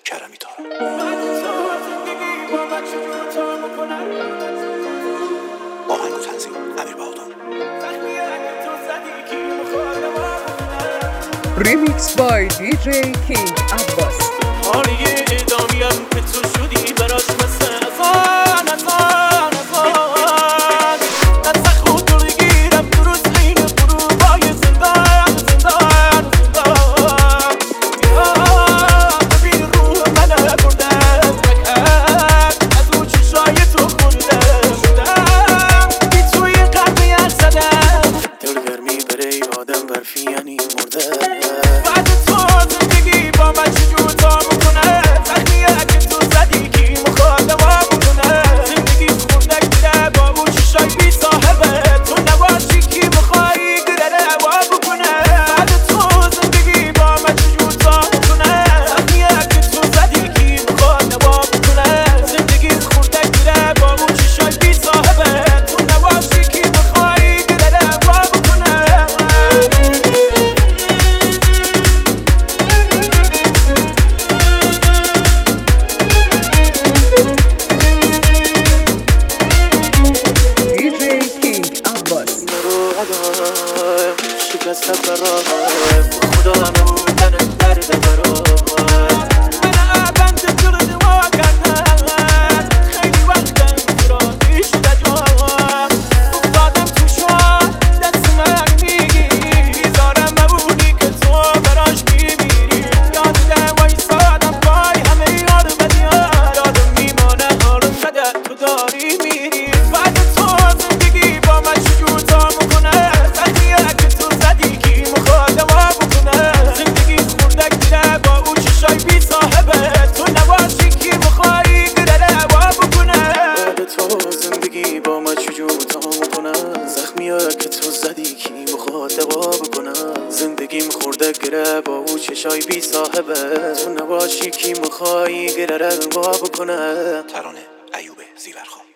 کرمی تا آهنگ و تنظیم امیر بهادر. Remixed by DJ King Abbas. حالی ادامیم که تو شدی براش مثل ازان دست خود رو بگیرم درست این غروبای زندان ببین روح من بردم مکرد از اون چشای تو خوردم شدم بی توی قلبی حرف زدم دلگرمی بره یادم برفی یعنی مردم بعد تو زندگی با من چجور تا میکنه زخمیه که تو زدی کی میخواد دوا بکنه زندگی خوردک میره با اون چشای بی صاحبه تو نباشی کی میخوایی گره دوا بکنه بعد تو زندگی با من چجور تا میکنه زخمیه که تو زدی کی میخواد دوا بکنه زندگی خوردک میره با اون چشای بی صاحبه تو نباشی کی میخوایی گره دوا بکنه DJ King Abbas. شکست برایم خدا همون درد برایم من بند دل دوا کردم خیلی وقتم فراموش شده جام افتادم تو شوام دست من میگیری زارم ببونی که تو براش میمیری یاد دوای سادم پای همه یار بدیار یادم میمانه حالم شده تو داری میری بعد تو زندگی با من چجور تا میکنه زخمیه که تو زدی کی میخواد دوا بکنه زندگی خوردک میره با اون چشای بی صاحبه تو نباشی کی میخوایی گره دوا بکنه بعد تو زندگی با من چجور تا میکنه زخمیه که تو زدی کی میخواد دوا بکنه زندگیم خورده گره با اون چشای بی صاحبه تو نباشی کی میخوایی گره دوا بکنه. ترانه ایوب زیورخان.